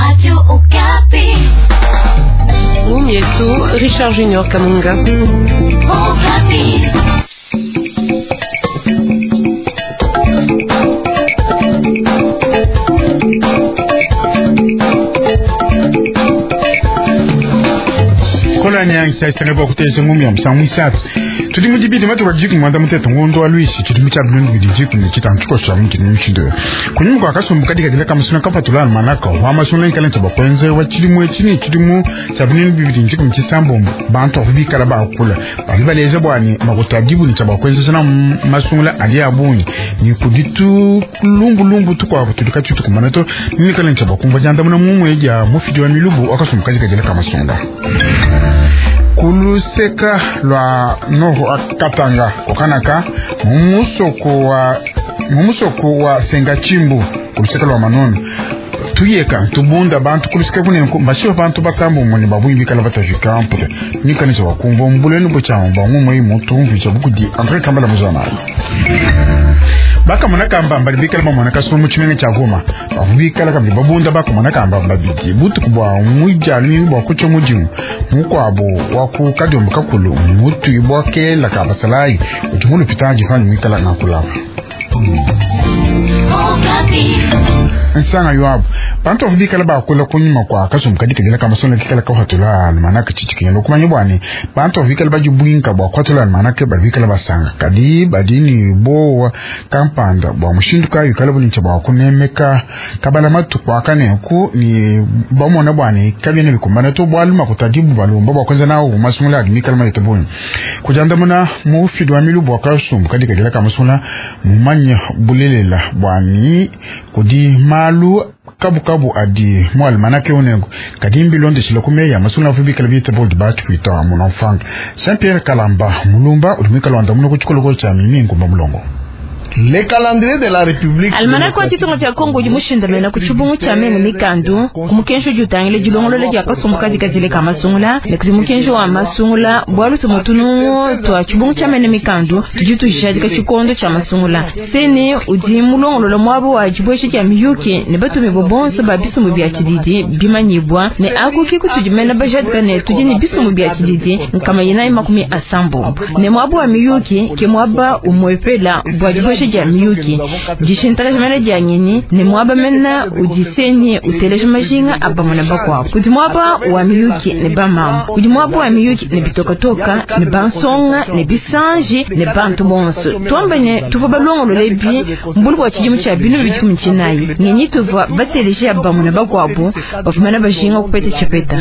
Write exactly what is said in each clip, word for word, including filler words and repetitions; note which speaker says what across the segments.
Speaker 1: Radio Okapi.
Speaker 2: Mumietu, Richard Junior Kamunga.
Speaker 1: Okapi.
Speaker 3: Kola nyang sa istane ba kute zungumi am samu sat tudi mu dibi de matu wajiku mwanda muteta ngondo alwisi tudi mu chabulun gidi jiku ni kitan tuko shamu kini mchido kunyimu kwa kaso mbukadika dila kama suna kapa tulana manaka wama suna nkala nchaba kwenze wachili mwe chini chidi mu chabulun bibidi njiku mchisambo banto wafubi karaba akula baliba leze bwani makutajibu ni chaba kwenze sana masungula alia abuni ni kuditu lumbu lumbu tuko wapu tudika chutu kumanato nini kala nchaba kumva janda muna mumu eja mufidi wa milubu wakaso mbukadika dila kama suna kuluseka lwa noho akatanga okanaka mumusoko wa mumusoko wa Sengachimbu kuluseka lwa manono tuyeka tubunda bantu kuluseka kune mbashiwa bantu basambu mwani babu imbika labata jikamputa nika nisa wakumva mbulenu bochamu bangumu imu tuumvicha bukudi Andre Kambala muzana baka mwana kamba mbadibika lama mwana kasumu chimenge chaguma bavubika laka babunda baka mwana kamba mbabiki butu kubwa mwijali mwa kucho mujimu mkwabo waku kadi mbakakulu mutu ibwake laka basalai utumulu pitaji fanyi mwikala na kulapa nsanga yuabu bantu wafubika laba akula kunyuma kwa kaso mkadika jila kama sona kikala kwa hatula almanaka chichiki yalo kuma nyubwani bantu wafubika laba jubuinka bwa kwa hatula almanaka badibika laba sanga kadi badini bowa kampanda bwa mshinduka yukalabu ninchaba wakunemeka kabala matu kwa kane ku ni bamona bwani kabine bikumbana to bwaluma kutajibu balumba bwa kwanza nao masumula adimika lama yitabuni kujanda muna mufidu wa milu bwa kaso mkadika jila kama sona mumanya bulilela bwani kudi malu kabu kabu adi mwal manake onego kadimbi londe shilokume ya masuna fubi kalbite bold bat kuita munafang Saint Pierre Kalamba mulumba ulumika lwanda muno kuchikolo cha mimingo mamulongo
Speaker 4: le calendrier de la République
Speaker 5: almanako atitongo cha Kongo jimushinda na kuchubungu cha mene mikandu kumukensho jutangile jilongolo le jaka sumukazi kazile kama sungula le kuzimukensho wa masungula bwalu tumutunu twa chubungu cha mene mikandu tujitu jishadika chikondo cha masungula sene udi mulongolo lo mwabo wa jibweshi cha miyuki ne batu mibobonso ba bisu mubya chididi bimanyibwa ne akuki kutujimena bajadika ne tujini bisu mubya chididi nkama yinai makumi asambo ne mwabo wa miyuki ke mwaba umwepela bwa jibweshi ja miyuki jishintaka jamana janyini ne mwaba mena ujisenye uteleje majinga abamana bakwa kudi mwaba wa miyuki ne bamam kudi mwaba wa miyuki ne bitoka toka ne bansonga ne bisanji ne bantu bonso tuambanye tuva balongo lebi mbulu kwa chijimu cha binu bijiku mchinayi nyenyi tuva bateleje abamana bakwa abo bafumana bajinga kupete chepeta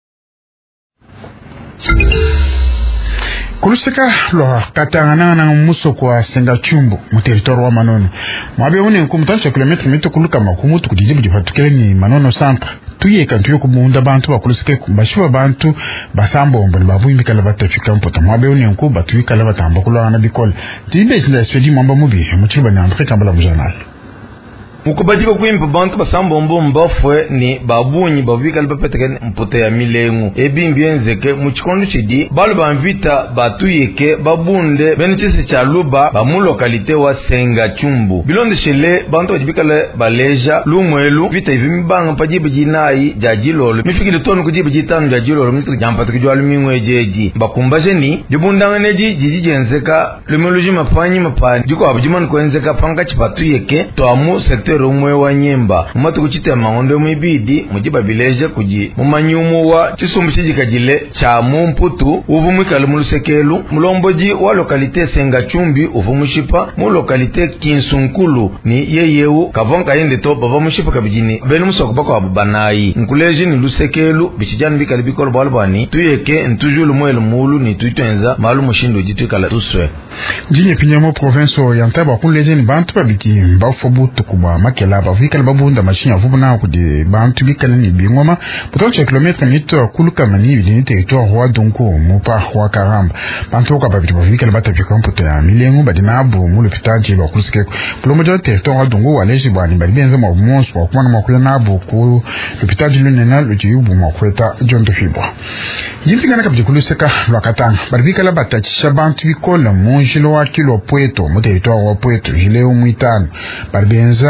Speaker 3: kuluseka lwa katangana na musoko wa Sengachimbu mu territoire wa Manono mwabe une kumutacha kilometre mito kuluka makumutu kujijibu jipatukele ni Manono centre tuyeka ntuyo kubunda bantu bakuluseke bashiwa bantu basambo mbali babu imbikala batafika mpota mwabe une nkuba tuyikala batamba kulwana bikole tibe sila swedi mwamba mubi muchiba ni Andre Kambala muzana
Speaker 4: mukubadika kuimpa bantu basambo mbo mbafwe ni babunyi bavika lipapeteke mpote ya milengu ebimbi enzeke muchikondo chidi balu banvita batuyeke babunde benichisi cha luba bamu lokalite wa Sengachimbu bilonde shele bantu wajibika le baleja lumwelu vita hivi mbanga pajibu jinai jajilolo mifikile tonu kujibu jitanu jajilolo mitu jampa tukijua lumingwe jeji bakumbaje ni jibundanga neji jiji jenzeka lumeluji mapanyi mapani juko wabujimani kuenzeka panga chipatuyeke toamu sekte rumwe wa nyemba umatu kuchite maondo mwibidi mujiba bileje kuji mumanyumu wa chisumbu chijikajile cha mumputu uvumwikali mulusekelu mulomboji wa lokalite Sengachumbi uvumushipa mu lokalite Kinsunkulu ni yeyewu kavonka yende to bava mushipa kabijini benu musoko bako abanayi nkuleje ni lusekelu bichijani bikali bikolo balbani tuyeke ntujulu mwelu mulu ni tuitenza malu mushindo jitwikala tuswe
Speaker 3: jinye pinyamo province ya Ntaba kuleje ni bantu babiti mbafobu tukubwa makela bavika babunda mashinya vubu na kudi bantu bikala ni bingoma potentiel kilometre mito kuluka mani ni territoire wa donko mupa wa Karamba bantu ka babiti bavika batafika mpoto ya milengu badina abu mu lopitaji bakulisike kulomojo territoire wa dongo waleji bani bali benza mu monso wa kuma makuya na abu ku lopitaji lunena lujiyubu makweta jondo fibwa jintinga na kabji kuluseka lwakatanga bavika la batachisha bantu bikola monjilo wa kilo Pweto mu territoire wa Pweto jileo mwitano bali benza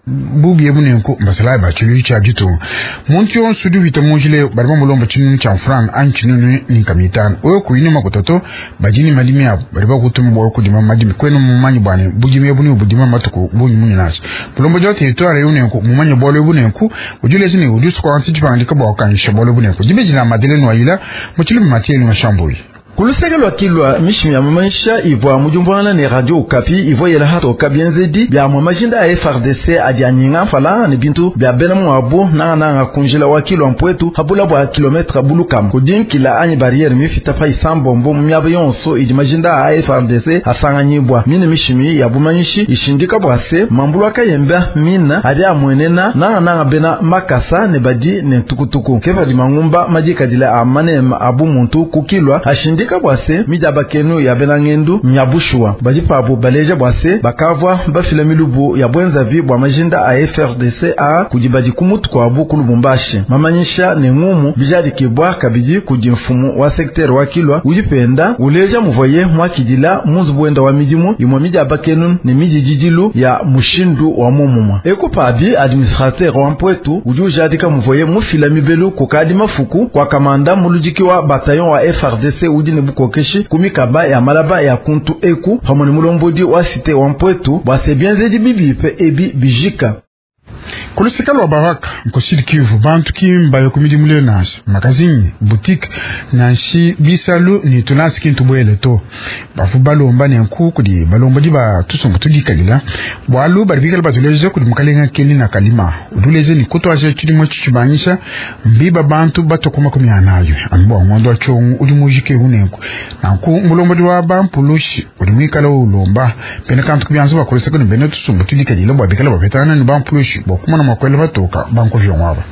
Speaker 3: bubi ebune ko mbasala ba chulu cha gitu montion sudu vitamojile barba molomba chinu cha franc an chinu ni kamitan o ku yini makototo bajini malimi ya barba kutumu bo ku dima madimi kweno mumanyi bane bujimi ebune bujima matuko bunyi munyachi bulomba jote to are yune ko mumanyi bolo ebune ku ujule sini udus ko anti chipandi ka bo kan shabolo ebune ku jibe jina madele no ayila muchili matieli na shamboi
Speaker 6: kulusegelo kilwa mishimi ya mamanisha ivwa mujumbwana ni radio Okapi ivwa yela hato kabienzedi bya mamajinda ya F R D C adianyinga fala ni bintu bya benamo abu na na kunjila wa kilwa mpwetu habula bwa kilometre bulukam kudin kila anyi barriere mi fitafa isambombo myabe yonso idi majinda ya F R D C asanganyibwa mini mishimi ya bumanyishi ishindika bwase mambulwa kayemba mina adi amwenena na na bena makasa ne badi ne tukutuku keva di mangumba majika dila amane abu muntu kukilwa ashindi Dika bwase midaba kenu ya benangendu nyabushwa bajipa abo baleja bwase bakavwa bafila milubu ya bwenza vi bwa majinda a F R D C a kujibaji kumutu kwa abu kulubumbashi mamanyisha ne ngumu bijadi kibwa kabiji kujimfumu wa sekter wa kilwa ujipenda uleja muvoye mwakidila munzu bwenda wa mijimu imwa midaba kenu ni miji jijilu ya mushindu wa mumuma eko pabi administrateur wa mpwetu ujujadika muvoye mufila mibelu kukadi mafuku kwa kamanda mulujiki wa bataillon wa F R D C udi nebukokeshi kumikaba ya malaba ya kuntu eku hamoni mulombodi wa site wa mpwetu bwase bienzedi bibipe ebi bijika
Speaker 3: kulusika lwa baraka mkosidi Kivu bantu kimba yokumidi mulenas magazine boutique nanshi bisalu ni tunasi kintu bwele to bafu balomba ne nkuku di balomba di ba tusongo tudikalila bwalu baribikala batuleje kudi mukalenga keni na kalima uduleze ni kuto aje chidi mo chichibanyisha mbiba bantu batokoma kumyanayo ambo ngondo achongu udi mujike hunenku nanku mulomba di wa bampulushi udi mwikala ulomba pene kantu kubyanza bakolesa kuni bene tusongo tudikalila bwa bikala babetana ni bampulushi kumana makwele batoka banko vyomwaba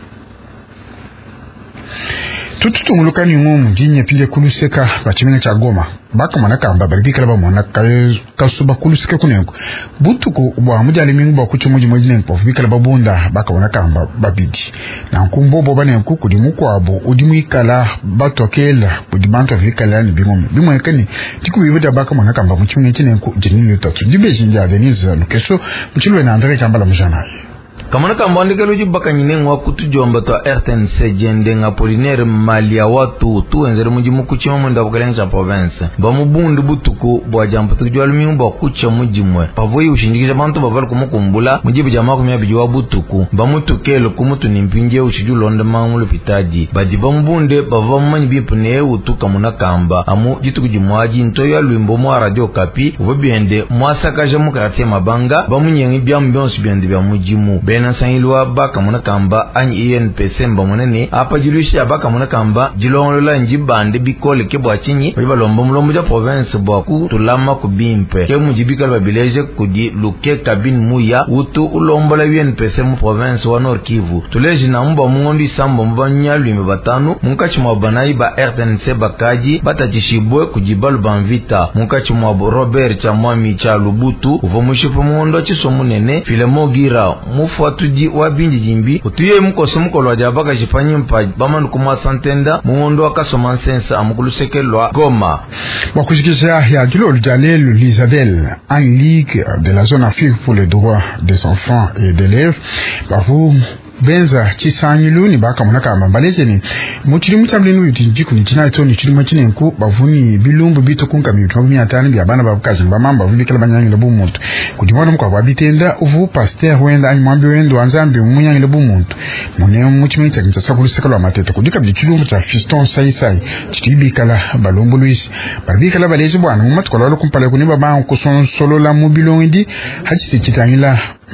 Speaker 3: tututu mulukani ngumu jinye pile kuluseka bachimenga cha Goma baka manaka amba baribikala ba mona kasuba kuluseka kunengo butuko bwa mujale mingu bakuchi muji muji nengo bikala babunda baka manaka amba babidi na nkumbobo bane nkuku di mukwabo udimwikala batokela budibanto vikala ni bimome bimwekani tikubibuda baka manaka amba muchimenga chinengo jinini tatu dibejinja Denise Lukeso muchilwe na Andre Chambala mujanaye
Speaker 4: kamana kambandika loji baka nyinengwa kutujomba to R T N C jende nga Polinaire Malia watu tu enzere muji mukuchima mwenda bukalenga province ba mubundu butuku bwa jampa tujwa lumimu ba kucha muji mwe pavoyi ushindikisha bantu bavala kumukumbula muji bijama kumya bijwa butuku ba mutukelo kumutu nimpinje ushiju londe mamulu pitaji baji ba mubunde bava mmanyi bipune utu kamuna kamba amu jitu kujimwaji ntoyo lwimbo mwa radio Okapi uvabiende mwasakaja mukarate mabanga ba munyengi bya mbionsu biende bya mujimu na sangilwa baka muna kamba anyi E N P C mba munene apa jilushi abaka muna kamba jilongolola njibande bikole ke bwachinyi bali balomba mulombo ja province bwa ku tulama ku bimpe ke mujibika babileje kudi luke kabine muya utu ulombola U N P C mu province wa Nord Kivu tuleji na mba mungondi sambo mbanya lwime batanu munkachi mwa banayi ba R T N C bakaji batachishibwe kujibalu banvita munkachi mwa Robert Chamwami cha Lubutu uvomushipo mungondo chisomu nene Filemogira mufu tudi wabindi jimbi utuye mukoso mukolo ajabaka jifanyi mpa bamandu kuma santenda mungondo akasoma sensa amukulusekelwa Goma
Speaker 3: wakujikisha ya kilo Jalel Lisabel en ligue de la zone Afrique pour les droits des enfants et des élèves bafu benza chisanyilu ni baka munaka mambaleze ni muchiri mutamli nu yutinjiku ni china ito ni chiri machine nku bavuni bilumbu bito kunka mi twabu miatani bya bana babukazi bamamba vubikala banyanyi lebu muntu kudimwana mukwa babitenda uvu pasteur wenda anyi mwambi wendo anzambi munyanyi lebu muntu mune muchimi tsa sakulu sekalo amatete kudika bikilumbu cha fiston sai sai chitibikala balombo luisi barbikala balezi bwana mumatu kwalo kumpale kuniba ba kuson solo la mobilongi hachi chitangila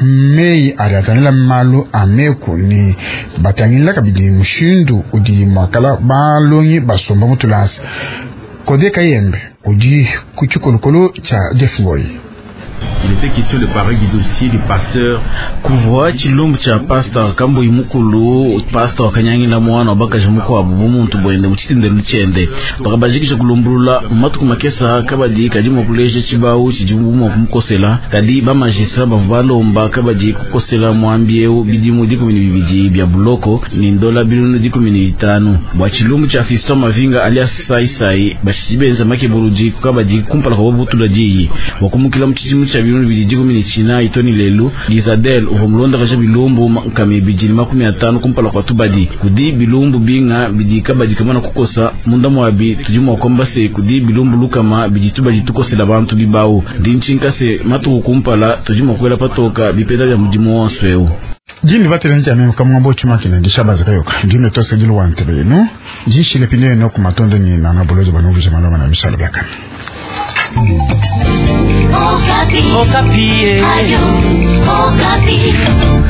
Speaker 3: mei ariatanila malu ameku ni batangila kabidi mushindu udi makala balongi basomba mutulasi kode kayembe udi kuchukolukolo cha Defboy.
Speaker 7: Il était question de parler du dossier du pasteur
Speaker 8: kuvwa chilumbu cha pastor kambo imukulu pastor kanyangi na mwana baka jamuko abubu muntu bwende muchitinde luchende bakabajikisha kulumbulula matu kumakesa kabadi kajimo kuleje chibawu chijumu kumukosela kadi ba magistrat bavalomba kabadi kukosela mwambie bidimu diko mini bibiji bya buloko ni ndola bilunu diko mini bitanu bwa chilumbu cha Fiston Mavinga alias sai sai bachibenza make buruji kabadi kumpala kwa butula ji wakumukila mchichimu chikulu cha bilumbu bijiji kumi china itoni lelu Lizadel uhomlonda kaja bilumbu kame bijili makumi atano kumpala kwa tubadi kudi bilumbu binga bidika badikamana kukosa munda mwabi tujuma kwamba se kudi bilumbu lukama bijituba jitukose la bantu bibao ndinchinka se matu kumpala tujuma kwela patoka bipeda ya mujimo wonsweu
Speaker 3: jini vatele njame kamwambo chuma kina ndishabaza kayoka ndime tose jilu wantebe no jishi lepine no kumatondo ni na nabolojo banovu jamaloma na mishala bakana
Speaker 1: Okapi.
Speaker 2: Okapi.
Speaker 1: Ayo, Okapi.